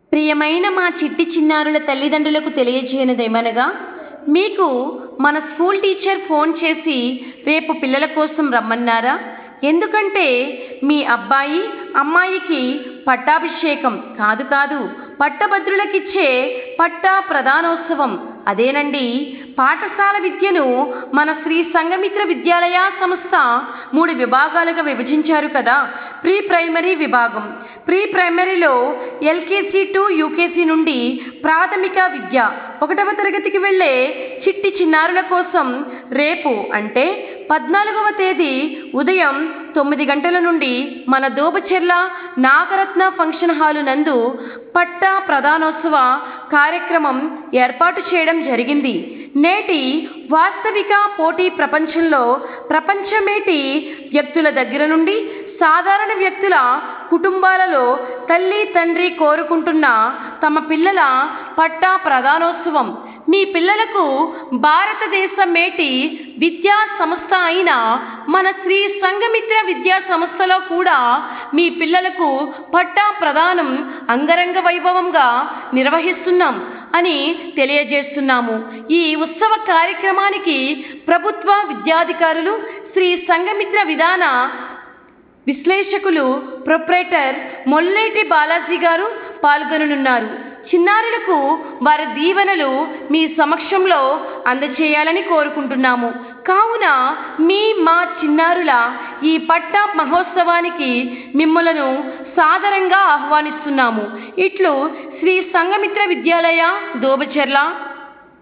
ప్రియమైన మా చిట్టి చిన్నారుల తల్లిదండ్రులకు తెలియజేయనిదేమనగా, మీకు మన స్కూల్ టీచర్ ఫోన్ చేసి రేపు పిల్లల కోసం రమ్మన్నారా? ఎందుకంటే మీ అబ్బాయి అమ్మాయికి పట్టాభిషేకం కాదు పట్టభద్రులకిచ్చే పట్టా ప్రధానోత్సవం. అదేనండి, పాఠశాల విద్యను మన శ్రీ సంఘమిత్ర విద్యాలయ సంస్థ 3 విభాగాలుగా విభజించారు కదా. ప్రీ ప్రైమరీ విభాగం. ప్రీ ప్రైమరీలో ఎల్కేజీ టు యూకేజీ నుండి ప్రాథమిక విద్య 1వ తరగతికి వెళ్ళే చిట్టి చిన్నారుల కోసం రేపు అంటే 14వ తేదీ ఉదయం 9 గంటల నుండి మన దోబచెర్ల నాగరత్న ఫంక్షన్ హాలు నందు పట్టా ప్రధానోత్సవ కార్యక్రమం ఏర్పాటు చేయడం జరిగింది. నేటి వాస్తవిక పోటీ ప్రపంచంలో ప్రపంచమేటి వ్యక్తుల దగ్గర నుండి సాధారణ వ్యక్తుల కుటుంబాలలో తల్లి తండ్రి కోరుకుంటున్న తమ పిల్లల పట్టా ప్రధానోత్సవం. మీ పిల్లలకు భారతదేశ మేటి విద్యా సంస్థ అయిన మన శ్రీ సంఘమిత్ర విద్యా సంస్థలో కూడా మీ పిల్లలకు పట్టా ప్రదానం అంగరంగ వైభవంగా నిర్వహిస్తున్నాం అని తెలియజేస్తున్నాము. ఈ ఉత్సవ కార్యక్రమానికి ప్రభుత్వ విద్యాధికారులు, శ్రీ సంఘమిత్ర విధాన విశ్లేషకులు ప్రొప్రైటర్ మొల్లేటి బాలాజీ గారు పాల్గొననున్నారు. చిన్నారులకు వారి దీవెనలు మీ సమక్షంలో అందచేయాలని కోరుకుంటున్నాము. కావున మా చిన్నారుల ఈ పట్టా మహోత్సవానికి మిమ్మలను సాదరంగా ఆహ్వానిస్తున్నాము. ఇట్లు శ్రీ సంఘమిత్ర విద్యాలయ దోబచెర్ల.